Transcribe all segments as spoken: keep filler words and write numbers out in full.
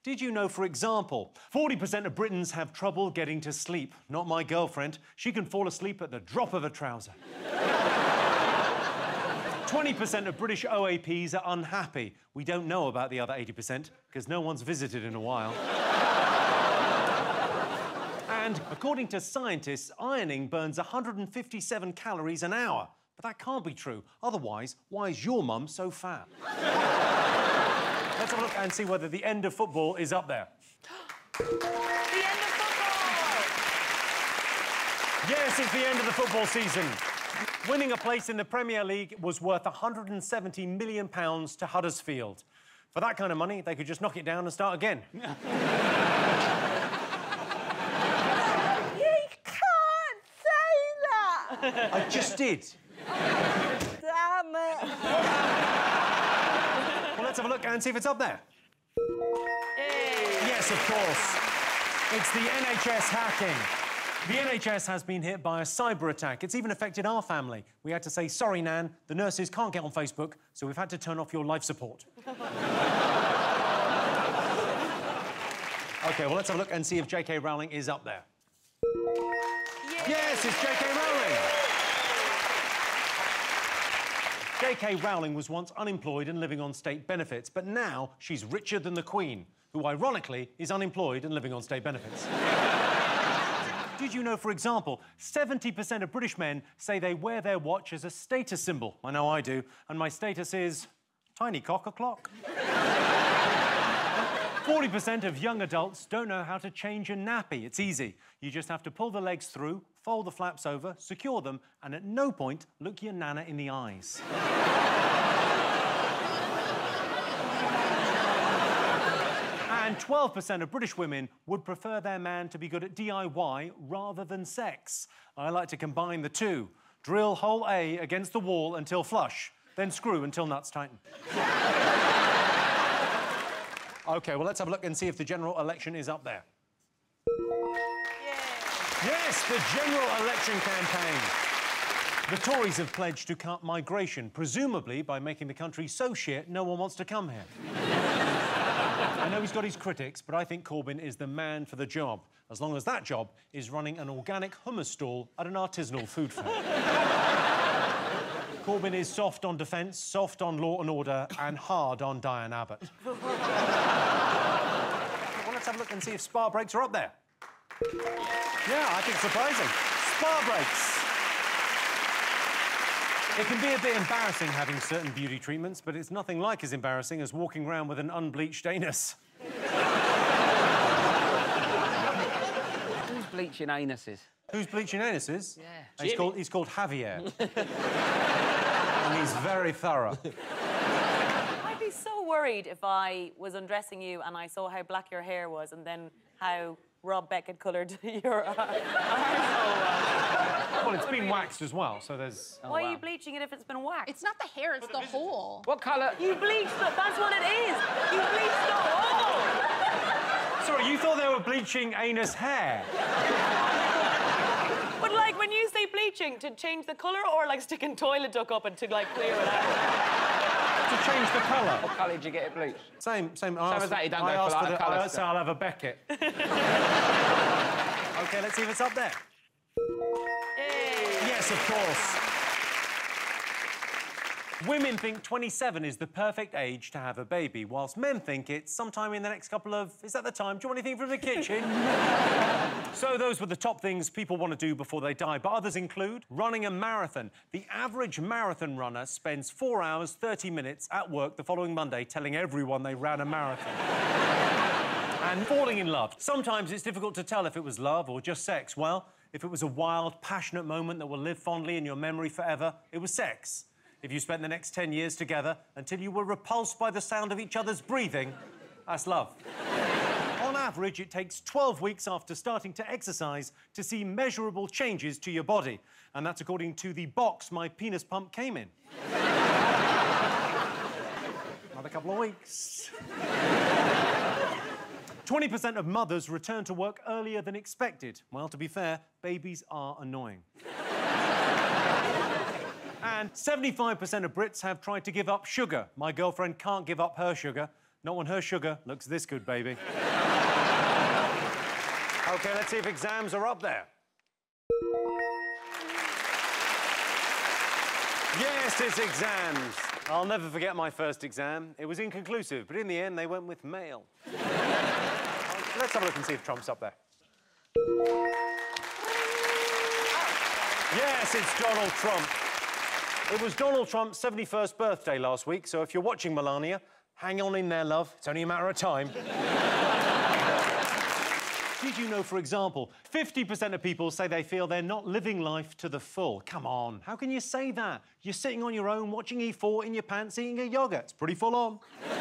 Did you know, for example, forty percent of Britons have trouble getting to sleep? Not my girlfriend. She can fall asleep at the drop of a trouser. twenty percent of British O A Ps are unhappy. We don't know about the other eighty percent because no one's visited in a while. And according to scientists, ironing burns one hundred fifty-seven calories an hour. But that can't be true. Otherwise, why is your mum so fat? Let's have a look and see whether the end of football is up there. The end of football! Yes, it's the end of the football season. Winning a place in the Premier League was worth one hundred seventy million pounds to Huddersfield. For that kind of money, they could just knock it down and start again. You can't say that! I just did. Damn it! Well, let's have a look and see if it's up there. Hey. Yes, of course. It's the N H S hacking. The N H S has been hit by a cyber attack. It's even affected our family. We had to say, sorry, Nan, the nurses can't get on Facebook, so we've had to turn off your life support. OK, well, let's have a look and see if J K Rowling is up there. Yeah. Yes, it's J K Rowling. J K Rowling was once unemployed and living on state benefits, but now she's richer than the Queen, who, ironically, is unemployed and living on state benefits. Did you know, for example, seventy percent of British men say they wear their watch as a status symbol? I know I do, and my status is tiny cock o'clock. forty percent of young adults don't know how to change a nappy. It's easy. You just have to pull the legs through, fold the flaps over, secure them, and at no point look your nana in the eyes. And twelve percent of British women would prefer their man to be good at D I Y rather than sex. I like to combine the two. Drill hole A against the wall until flush, then screw until nuts tighten. OK, well, let's have a look and see if the general election is up there. Yeah. Yes, the general election campaign. The Tories have pledged to cut migration, presumably by making the country so shit no one wants to come here. I know he's got his critics, but I think Corbyn is the man for the job, as long as that job is running an organic hummus stall at an artisanal food fair. Corbyn is soft on defence, soft on law and order, and hard on Diane Abbott. Well, let's have a look and see if spa breaks are up there. Yeah, I think surprising. Spa breaks. It can be a bit embarrassing having certain beauty treatments, but it's nothing like as embarrassing as walking around with an unbleached anus. Who's bleaching anuses? Who's bleaching anuses? Yeah. He's called, he's called Javier. And he's very thorough. I'd be so worried if I was undressing you and I saw how black your hair was and then how Rob Beckett coloured your uh, arsehole. Well, it's been waxed as well, so there's... Why Oh, are wow. you bleaching it if it's been waxed? It's not the hair, it's the hole. What colour? You bleached it, that's what it is! You bleached the hole! Sorry, you thought they were bleaching anus hair? But, like, when you say bleaching, to change the colour or, like, sticking toilet duck up and to, like, clear it out? To change the colour. What colour did you get it bleached? Same, same. Same as that, you don't I go for, asked like, for the the- colour I stuff. said I'll have a Beckett. OK, let's see if it's up there. Hey. Yes, of course. Women think twenty-seven is the perfect age to have a baby, whilst men think it's sometime in the next couple of... Is that the time? Do you want anything from the kitchen? So those were the top things people want to do before they die, but others include running a marathon. The average marathon runner spends four hours, thirty minutes at work the following Monday telling everyone they ran a marathon. And falling in love. Sometimes it's difficult to tell if it was love or just sex. Well, if it was a wild, passionate moment that will live fondly in your memory forever, it was sex. If you spent the next ten years together until you were repulsed by the sound of each other's breathing, that's love. On average, it takes twelve weeks after starting to exercise to see measurable changes to your body. And that's according to the box my penis pump came in. Another couple of weeks. twenty percent of mothers return to work earlier than expected. Well, to be fair, babies are annoying. And seventy-five percent of Brits have tried to give up sugar. My girlfriend can't give up her sugar. Not when her sugar looks this good, baby. OK, let's see if exams are up there. Yes, it's exams. I'll never forget my first exam. It was inconclusive, but in the end, they went with male. Let's have a look and see if Trump's up there. Yes, it's Donald Trump. It was Donald Trump's seventy-first birthday last week, so if you're watching, Melania, hang on in there, love. It's only a matter of time. Did you know, for example, fifty percent of people say they feel they're not living life to the full? Come on, how can you say that? You're sitting on your own, watching E four in your pants, eating a yogurt. It's pretty full on.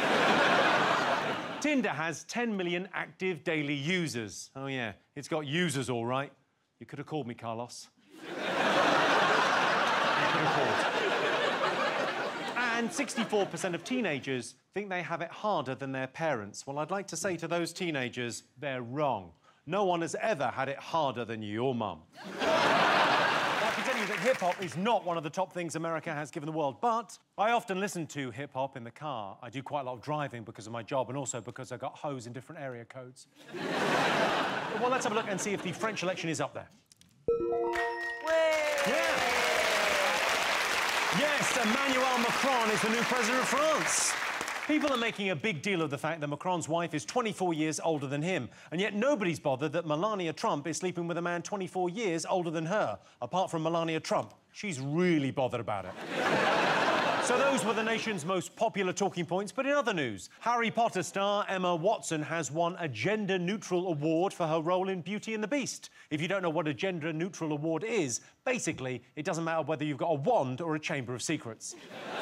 Tinder has ten million active daily users. Oh, yeah, it's got users, all right. You could have called me Carlos. You could have called. And sixty-four percent of teenagers think they have it harder than their parents. Well, I'd like to say to those teenagers, they're wrong. No one has ever had it harder than your mum. I can tell you that hip-hop is not one of the top things America has given the world, but I often listen to hip-hop in the car. I do quite a lot of driving because of my job and also because I've got hoes in different area codes. Well, let's have a look and see if the French election is up there. Yeah. Yes, Emmanuel Macron is the new president of France. People are making a big deal of the fact that Macron's wife is twenty-four years older than him, and yet nobody's bothered that Melania Trump is sleeping with a man twenty-four years older than her. Apart from Melania Trump, she's really bothered about it. So those were the nation's most popular talking points, but in other news, Harry Potter star Emma Watson has won a gender-neutral award for her role in Beauty and the Beast. If you don't know what a gender-neutral award is, basically, it doesn't matter whether you've got a wand or a chamber of secrets.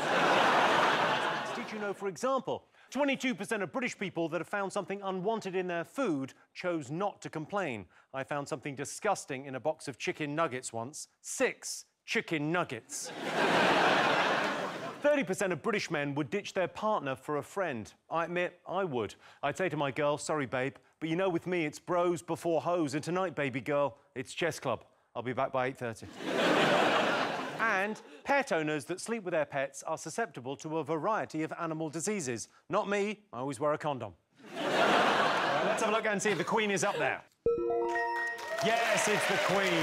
Did you know, for example, twenty-two percent of British people that have found something unwanted in their food chose not to complain? I found something disgusting in a box of chicken nuggets once. Six chicken nuggets. thirty percent of British men would ditch their partner for a friend. I admit, I would. I'd say to my girl, sorry, babe, but you know with me, it's bros before hoes, and tonight, baby girl, it's chess club. I'll be back by eight thirty. And pet owners that sleep with their pets are susceptible to a variety of animal diseases. Not me, I always wear a condom. All right, let's have a look and see if the Queen is up there. Yes, it's the Queen.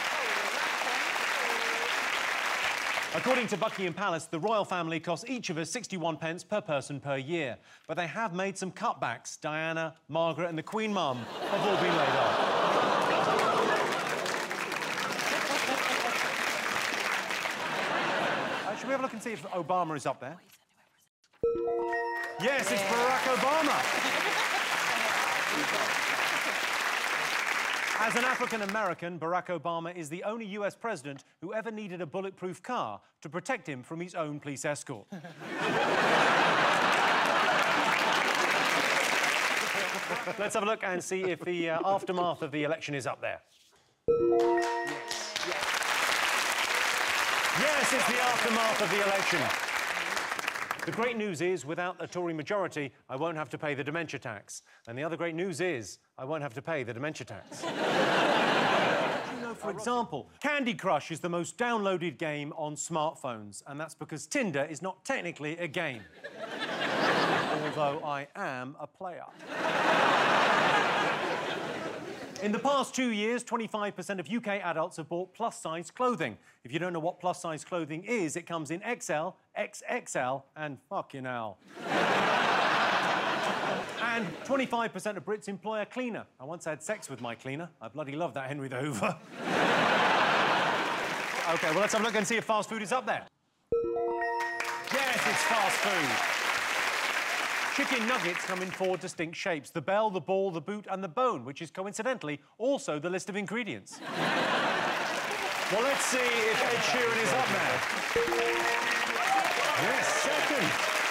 According to Buckingham Palace, the royal family costs each of us sixty-one pence per person per year. But they have made some cutbacks. Diana, Margaret and the Queen Mum have all been laid off. Should we have a look and see if Obama is up there? Yes, it's Barack Obama. As an African-American, Barack Obama is the only U S president who ever needed a bulletproof car to protect him from his own police escort. Let's have a look and see if the uh, aftermath of the election is up there. Yes, it's the aftermath of the election. The great news is, without a Tory majority, I won't have to pay the dementia tax. And the other great news is, I won't have to pay the dementia tax. You know, for example, Candy Crush is the most downloaded game on smartphones, and that's because Tinder is not technically a game. Although I am a player. In the past two years, twenty-five percent of U K adults have bought plus-size clothing. If you don't know what plus-size clothing is, it comes in X L, X X L, and fucking hell. And twenty-five percent of Brits employ a cleaner. I once had sex with my cleaner. I bloody love that Henry the Hoover. OK, well, let's have a look and see if fast food is up there. Yes, it's fast food. Chicken nuggets come in four distinct shapes: the bell, the ball, the boot and the bone, which is coincidentally also the list of ingredients. Well, let's see if Ed Sheeran is up there. Yes, second.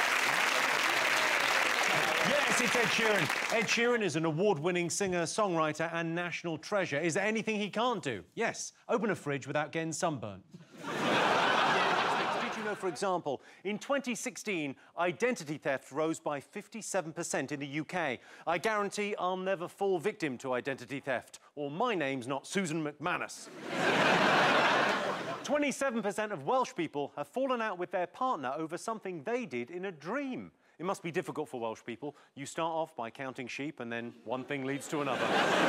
Yes, it's Ed Sheeran. Ed Sheeran is an award-winning singer, songwriter and national treasure. Is there anything he can't do? Yes, open a fridge without getting sunburnt. Did you know, for example, in twenty sixteen, identity theft rose by fifty-seven percent in the U K. I guarantee I'll never fall victim to identity theft, or my name's not Susan McManus. twenty-seven percent of Welsh people have fallen out with their partner over something they did in a dream. It must be difficult for Welsh people. You start off by counting sheep, and then one thing leads to another.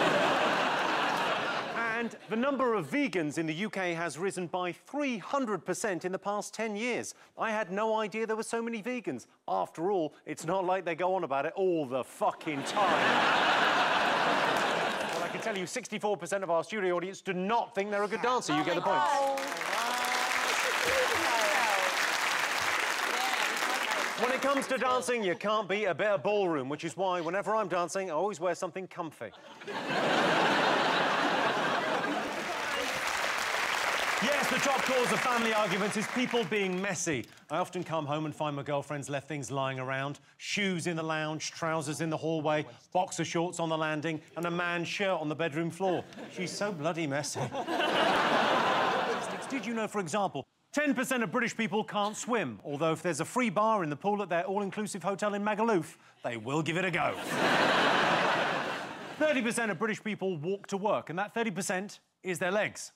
And the number of vegans in the U K has risen by three hundred percent in the past ten years. I had no idea there were so many vegans. After all, it's not like they go on about it all the fucking time. Well, I can tell you sixty-four percent of our studio audience do not think they're a good dancer. You get the point. When it comes to dancing, you can't beat a bit of ballroom, which is why whenever I'm dancing, I always wear something comfy. Yes, the top cause of family arguments is people being messy. I often come home and find my girlfriend's left things lying around. Shoes in the lounge, trousers in the hallway, boxer shorts on the landing, and a man's shirt on the bedroom floor. She's so bloody messy. Did you know, for example, ten percent of British people can't swim, although if there's a free bar in the pool at their all-inclusive hotel in Magaluf, they will give it a go. thirty percent of British people walk to work, and that thirty percent is their legs.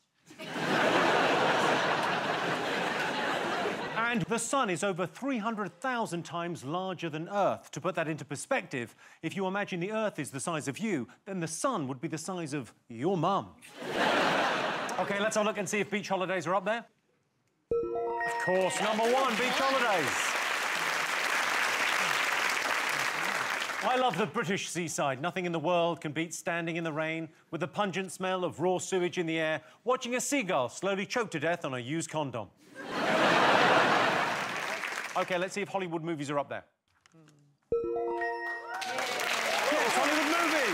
And the sun is over three hundred thousand times larger than Earth. To put that into perspective, if you imagine the Earth is the size of you, then the sun would be the size of your mum. OK, let's have a look and see if beach holidays are up there. Of course, number one, beach holidays. I love the British seaside. Nothing in the world can beat standing in the rain with the pungent smell of raw sewage in the air, watching a seagull slowly choke to death on a used condom. OK, let's see if Hollywood movies are up there. Yes, Hollywood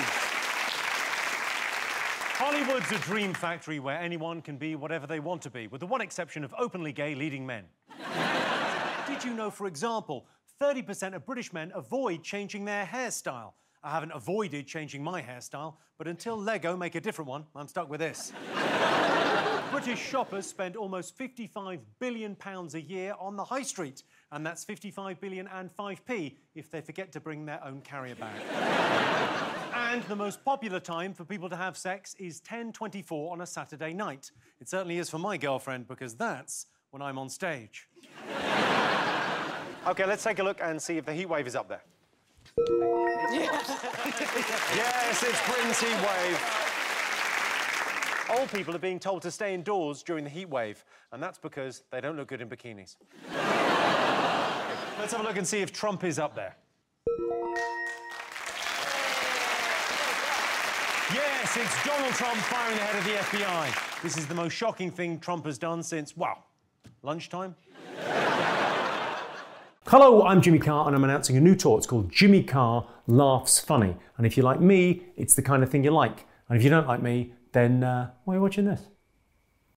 movies! Hollywood's a dream factory where anyone can be whatever they want to be, with the one exception of openly gay leading men. Did you know, for example, thirty percent of British men avoid changing their hairstyle? I haven't avoided changing my hairstyle, but until Lego make a different one, I'm stuck with this. British shoppers spend almost fifty-five billion pounds a year on the high street, and that's fifty-five billion and five p if they forget to bring their own carrier bag. And the most popular time for people to have sex is ten twenty-four on a Saturday night. It certainly is for my girlfriend, because that's when I'm on stage. OK, let's take a look and see if the heat wave is up there. Yes, it's Britain's heat wave. Old people are being told to stay indoors during the heat wave, and that's because they don't look good in bikinis. Let's have a look and see if Trump is up there. Yes, it's Donald Trump firing the head of the F B I. This is the most shocking thing Trump has done since, well, lunchtime. Hello, I'm Jimmy Carr, and I'm announcing a new tour. It's called Jimmy Carr Laughs Funny. And if you like me, it's the kind of thing you like. And if you don't like me, then uh, why are you watching this?